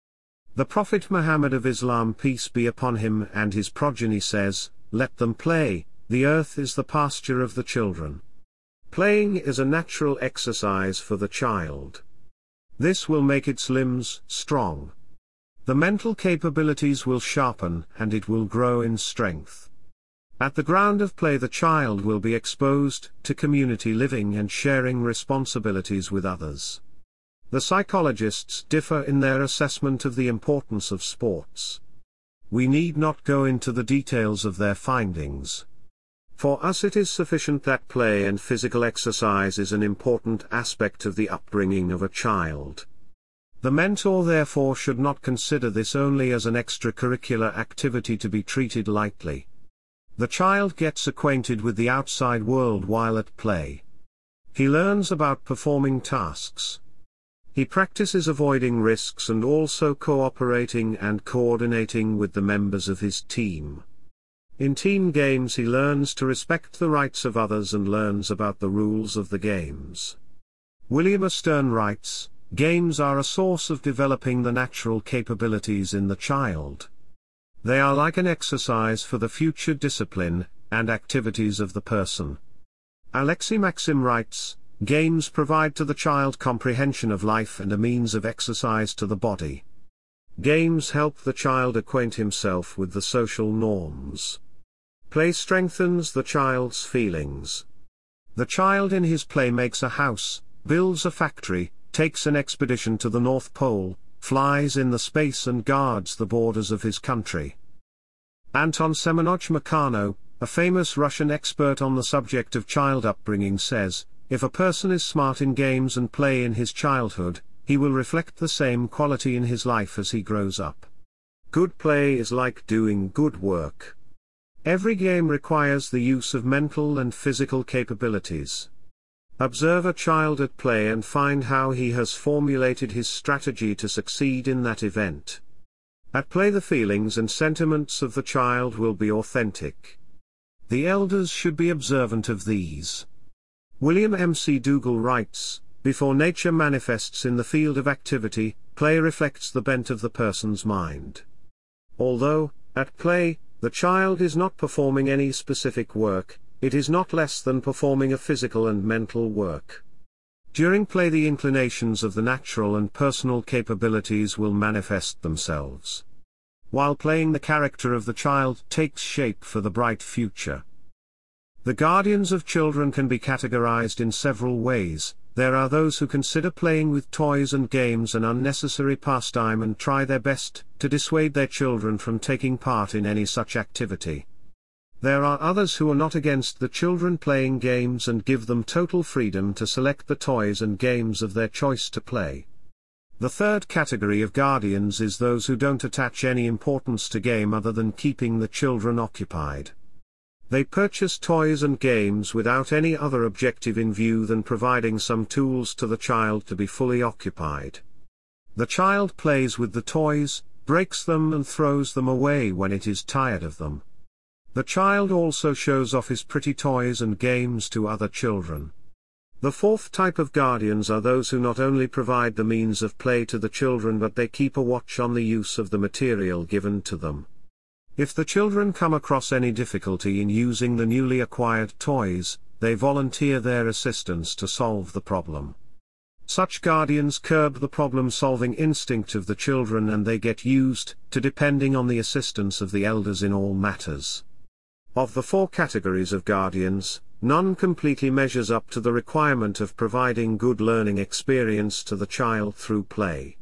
[SPEAKER 1] The Prophet Muhammad of Islam, peace be upon him and his progeny, says, "Let them play, the earth is the pasture of the children." Playing is a natural exercise for the child. This will make its limbs strong. The mental capabilities will sharpen and it will grow in strength. At the ground of play, the child will be exposed to community living and sharing responsibilities with others. The psychologists differ in their assessment of the importance of sports. We need not go into the details of their findings. For us it is sufficient that play and physical exercise is an important aspect of the upbringing of a child. The mentor therefore should not consider this only as an extracurricular activity to be treated lightly. The child gets acquainted with the outside world while at play. He learns about performing tasks. He practices avoiding risks and also cooperating and coordinating with the members of his team. In team games he learns to respect the rights of others and learns about the rules of the games. William Stern writes, "Games are a source of developing the natural capabilities in the child. They are like an exercise for the future discipline and activities of the person." Alexei Maxim writes, "Games provide to the child comprehension of life and a means of exercise to the body. Games help the child acquaint himself with the social norms. Play strengthens the child's feelings. The child in his play makes a house, builds a factory, takes an expedition to the North Pole, flies in the space and guards the borders of his country." Anton Semyonovich Makhno, a famous Russian expert on the subject of child upbringing, says, "If a person is smart in games and play in his childhood, he will reflect the same quality in his life as he grows up. Good play is like doing good work. Every game requires the use of mental and physical capabilities. Observe a child at play and find how he has formulated his strategy to succeed in that event. At play the feelings and sentiments of the child will be authentic. The elders should be observant of these." William M. C. Dougal writes, "Before nature manifests in the field of activity, play reflects the bent of the person's mind. Although, at play, the child is not performing any specific work, it is not less than performing a physical and mental work. During play the inclinations of the natural and personal capabilities will manifest themselves. While playing, the character of the child takes shape for the bright future." The guardians of children can be categorized in several ways, there are those who consider playing with toys and games an unnecessary pastime and try their best to dissuade their children from taking part in any such activity. There are others who are not against the children playing games and give them total freedom to select the toys and games of their choice to play. The third category of guardians is those who don't attach any importance to game other than keeping the children occupied. They purchase toys and games without any other objective in view than providing some tools to the child to be fully occupied. The child plays with the toys, breaks them and throws them away when it is tired of them. The child also shows off his pretty toys and games to other children. The fourth type of guardians are those who not only provide the means of play to the children but they keep a watch on the use of the material given to them. If the children come across any difficulty in using the newly acquired toys, they volunteer their assistance to solve the problem. Such guardians curb the problem-solving instinct of the children and they get used to depending on the assistance of the elders in all matters. Of the four categories of guardians, none completely measures up to the requirement of providing good learning experience to the child through play.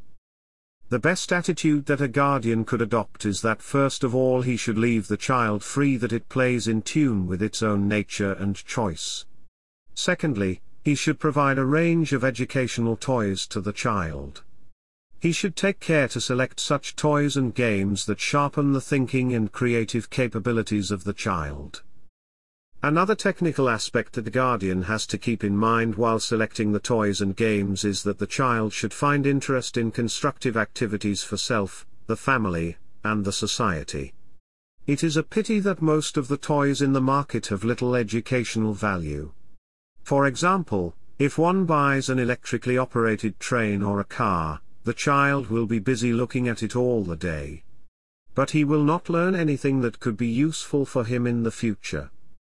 [SPEAKER 1] The best attitude that a guardian could adopt is that first of all he should leave the child free that it plays in tune with its own nature and choice. Secondly, he should provide a range of educational toys to the child. He should take care to select such toys and games that sharpen the thinking and creative capabilities of the child. Another technical aspect that the guardian has to keep in mind while selecting the toys and games is that the child should find interest in constructive activities for self, the family, and the society. It is a pity that most of the toys in the market have little educational value. For example, if one buys an electrically operated train or a car, the child will be busy looking at it all the day. But he will not learn anything that could be useful for him in the future.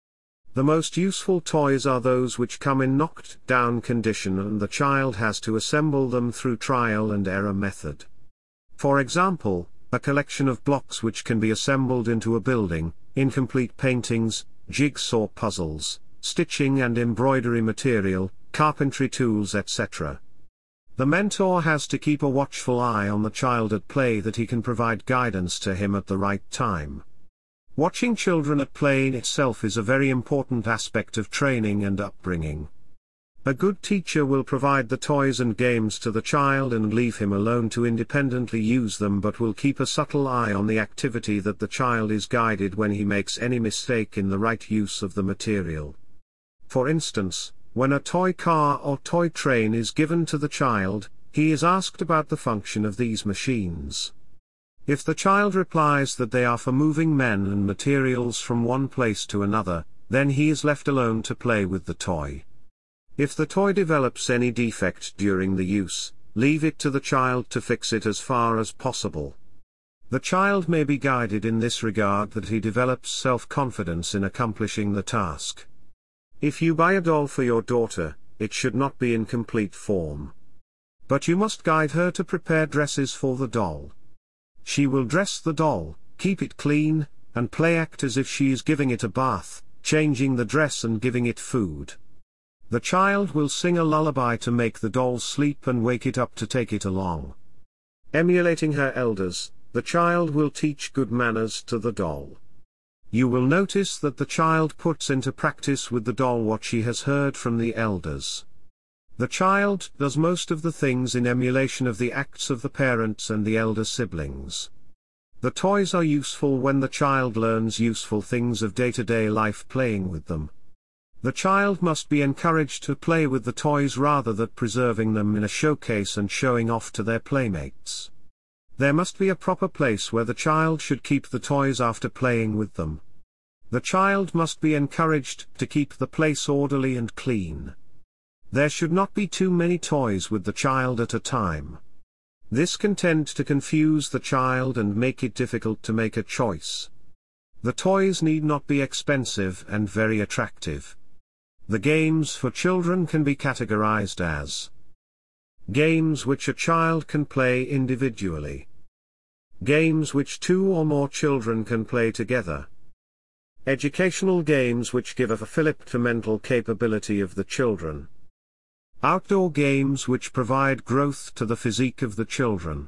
[SPEAKER 1] The most useful toys are those which come in knocked-down condition and the child has to assemble them through trial and error method. For example, a collection of blocks which can be assembled into a building, incomplete paintings, jigsaw puzzles, stitching and embroidery material, carpentry tools, et cetera. The mentor has to keep a watchful eye on the child at play that he can provide guidance to him at the right time. Watching children at play in itself is a very important aspect of training and upbringing. A good teacher will provide the toys and games to the child and leave him alone to independently use them, but will keep a subtle eye on the activity that the child is guided when he makes any mistake in the right use of the material. For instance, when a toy car or toy train is given to the child, he is asked about the function of these machines. If the child replies that they are for moving men and materials from one place to another, then he is left alone to play with the toy. If the toy develops any defect during the use, leave it to the child to fix it as far as possible. The child may be guided in this regard that he develops self-confidence in accomplishing the task. If you buy a doll for your daughter, it should not be in complete form. But you must guide her to prepare dresses for the doll. She will dress the doll, keep it clean, and play act as if she is giving it a bath, changing the dress and giving it food. The child will sing a lullaby to make the doll sleep and wake it up to take it along. Emulating her elders, the child will teach good manners to the doll. You will notice that the child puts into practice with the doll what she has heard from the elders. The child does most of the things in emulation of the acts of the parents and the elder siblings. The toys are useful when the child learns useful things of day-to-day life playing with them. The child must be encouraged to play with the toys rather than preserving them in a showcase and showing off to their playmates. There must be a proper place where the child should keep the toys after playing with them. The child must be encouraged to keep the place orderly and clean. There should not be too many toys with the child at a time. This can tend to confuse the child and make it difficult to make a choice. The toys need not be expensive and very attractive. The games for children can be categorized as games which a child can play individually, games which two or more children can play together, educational games which give a fillip to mental capability of the children, Outdoor games which provide growth to the physique of the children.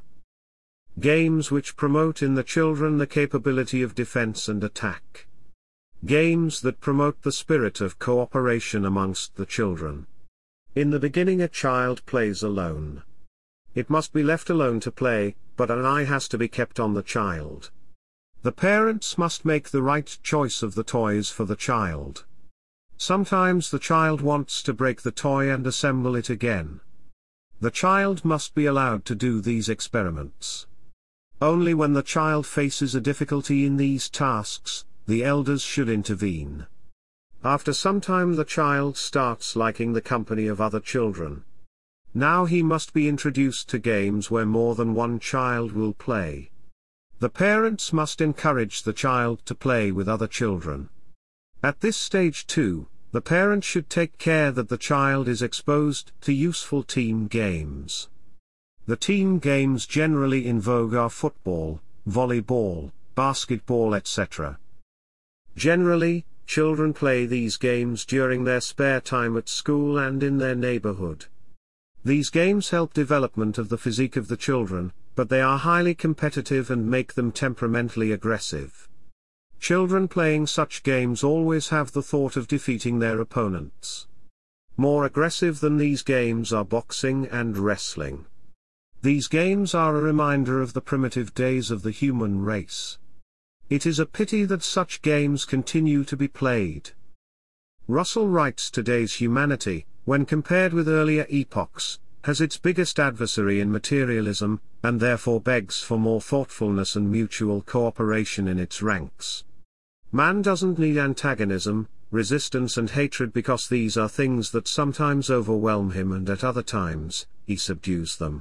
[SPEAKER 1] Games which promote in the children the capability of defense and attack. Games that promote the spirit of cooperation amongst the children. In the beginning a child plays alone. It must be left alone to play, but an eye has to be kept on the child. The parents must make the right choice of the toys for the child. Sometimes the child wants to break the toy and assemble it again. The child must be allowed to do these experiments. Only when the child faces a difficulty in these tasks, the elders should intervene. After some time the child starts liking the company of other children. Now he must be introduced to games where more than one child will play. The parents must encourage the child to play with other children. At this stage too, the parent should take care that the child is exposed to useful team games. The team games generally in vogue are football, volleyball, basketball, et cetera. Generally, children play these games during their spare time at school and in their neighborhood. These games help development of the physique of the children, but they are highly competitive and make them temperamentally aggressive. Children playing such games always have the thought of defeating their opponents. More aggressive than these games are boxing and wrestling. These games are a reminder of the primitive days of the human race. It is a pity that such games continue to be played. Russell writes, today's humanity, when compared with earlier epochs, has its biggest adversary in materialism, and therefore begs for more thoughtfulness and mutual cooperation in its ranks. Man doesn't need antagonism, resistance and hatred, because these are things that sometimes overwhelm him and at other times, he subdues them.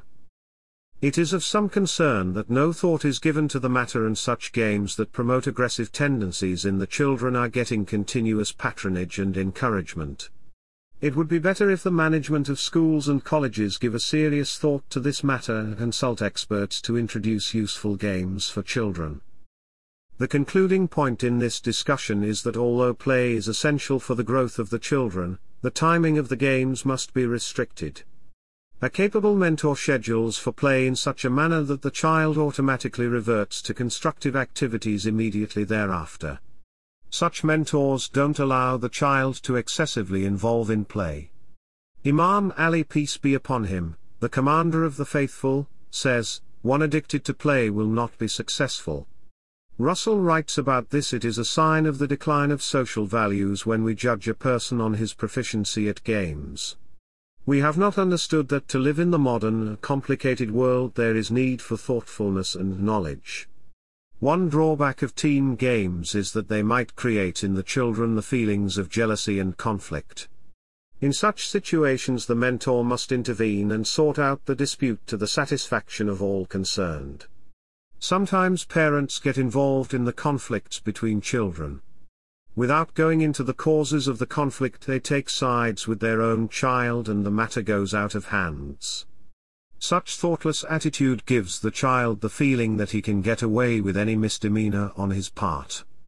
[SPEAKER 1] It is of some concern that no thought is given to the matter, and such games that promote aggressive tendencies in the children are getting continuous patronage and encouragement. It would be better if the management of schools and colleges give a serious thought to this matter and consult experts to introduce useful games for children. The concluding point in this discussion is that although play is essential for the growth of the children, the timing of the games must be restricted. A capable mentor schedules for play in such a manner that the child automatically reverts to constructive activities immediately thereafter. Such mentors don't allow the child to excessively involve in play. Imam Ali, peace be upon him, the commander of the faithful, says, "One addicted to play will not be successful." Russell writes about this, it is a sign of the decline of social values when we judge a person on his proficiency at games. We have not understood that to live in the modern, complicated world there is need for thoughtfulness and knowledge. One drawback of team games is that they might create in the children the feelings of jealousy and conflict. In such situations the mentor must intervene and sort out the dispute to the satisfaction of all concerned. Sometimes parents get involved in the conflicts between children. Without going into the causes of the conflict, they take sides with their own child and the matter goes out of hands. Such thoughtless attitude gives the child the feeling that he can get away with any misdemeanor on his part.